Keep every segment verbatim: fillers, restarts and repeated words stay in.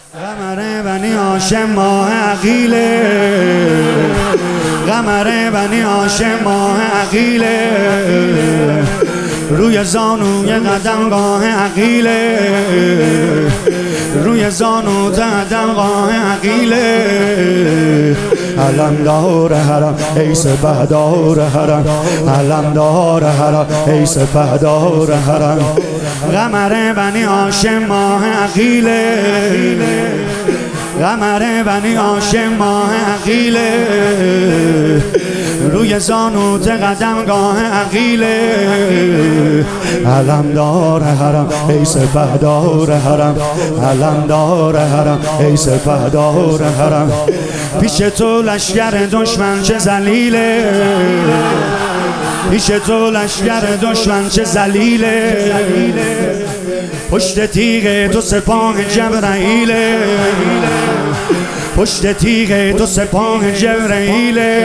قمر بنی هاشم ماه عقیله، قمر بنی هاشم ماه عقیله، روی زانوی قدمگاه عقیله، روی زانو قدمگاه عقیله. علمدار حرم ای سپهدار حرم، علمدار حرم ای سپهدار حرم. قمر بنی هاشم ماه عقیله، قمر بنی هاشم ماه عقیله، روی زانوت قدمگاه عقیله. علمدار حرم ای سپهدار حرم، علمدار حرم ای سپهدار حرم. پیش تو لشکر دشمن چه ذلیله، پیش تو لشکر دشمن چه ذلیله، پشت تیغ تو سپاه جبرائیله، پشت تیغ تو سپاه جبرائیله.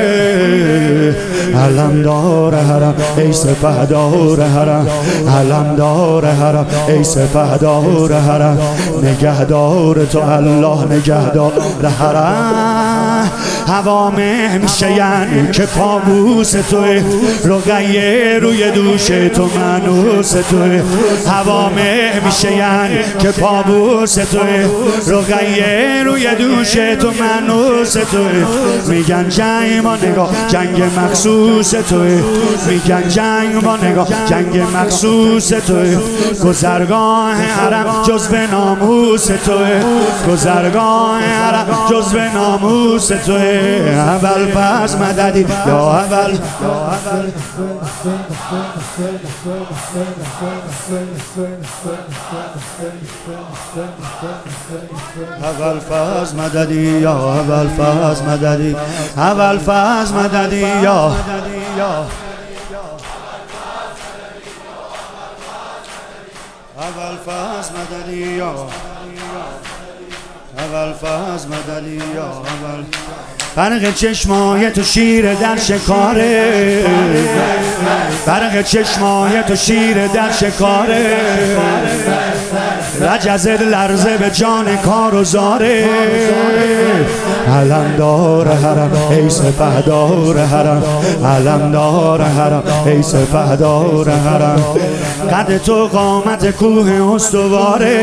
علمدار حرم ای سپهدار حرم، علمدار حرم ای سپهدار حرم. نگهدار تو الله، نگهدار حرم. هوامه میشه یعنی که پابوس توی، رقیه روی دوش تو منوس توی. هوامه میشه یعنی که پابوس توی، رقیه روی دوش تو منوس توی. میگن جنگ با نگاه جنگ مخصوص توی، میگن جنگ با نگاه جنگ مخصوص توی. گذرگاه حرم جزو ناموس توی، گذرگاه حرم جزو ناموس توی. اول فاز مددی یا اول، اول فاز مددی یا اول فاز مددی، اول فاز مددی یا اول فاز مددی یا اول فاز مددی یا اول. برق چشمای تو شیر در شکاره، برق چشمای تو شیر در شکاره. رجزت لرزه به جان کار و زاره. علمدار حرم ای سپهدار حرم، علمدار حرم ای سپهدار حرم. قد تو قامت کوه استواره،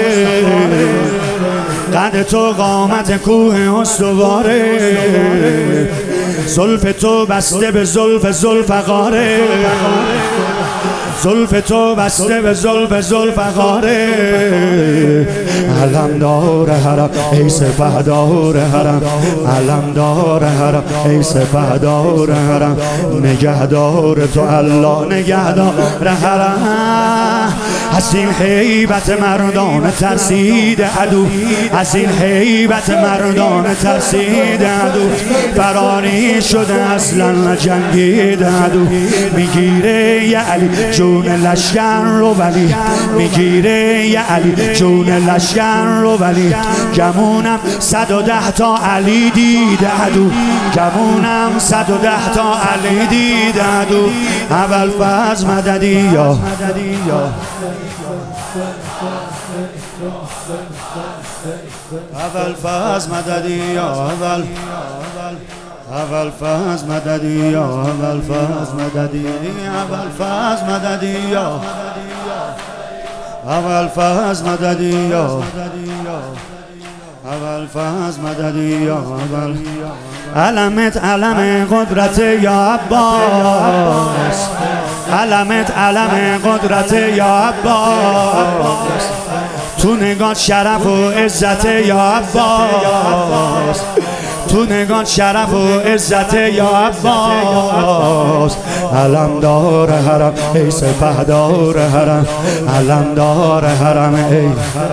قد تو قامت کوه استواره. زلف تو بسته به زلف ذوالفقاره، زلف تو بسته به زلف ذوالفقاره. علمدار حرم ای سپهدار حرم، علمدار حرم ای سپهدار حرم. نگهدار تو الله، نگهدار حرم. از این هیبت مردان ترسید عدو، از این هیبت مردان ترسید عدو. فراری شده اصلا نجنگید عدو. میگیره یه علی جون لشکر رو ولی، میگیره یه علی جون لشکر رو ولی. گمونم صد و ده تا علی دید عدو، گمونم صد و ده تا علی دید عدو. اول فاز مددی یا اول فاز مددی یا اول، اول فاز مددی یا اول فاز مددی، اول فاز مددی یا اول فاز مددی یا اول فاز مددی یا اول. علمت علم قدرت یا عباس، علمت علم قدرت یا عباس. تو نگاه شرف و عزت یا عباس، تو نگاه شرف و عزت یا عباس. علمدار حرم ای سپهدار حرم، علمدار حرم ای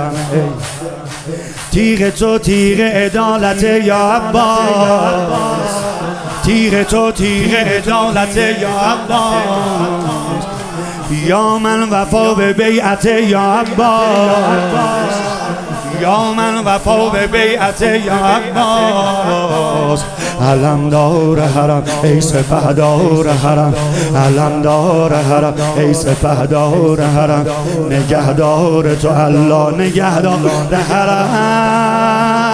تیغ تو تیغ عدالت یا عباس، تیغ تو تیغ عدالت یا عباس. یا من وفا به بیعت یا عباس، یا من وفا به بیعت یا عباس. علمدار حرم ای سپهدار حرم، علمدار حرم ای سپهدار حرم. نگهدار تو الله، نگهدار حرم.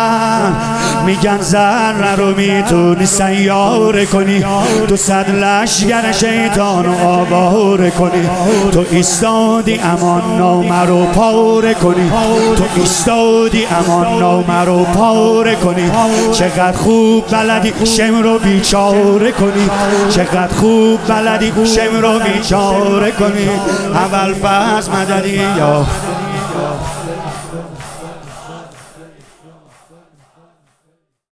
میگن ذره رو میتونی سیاره کنی، تو صد لشگر شیطان آواره کنی. تو ایستادی امان نامه رو پاره کنی، تو ایستادی امان نامه رو پاره کنی. چقدر خوب بلدی شم رو بیچاره کنی، چقدر خوب بلدی شم رو بیچاره کنی. اول فرض مددی یا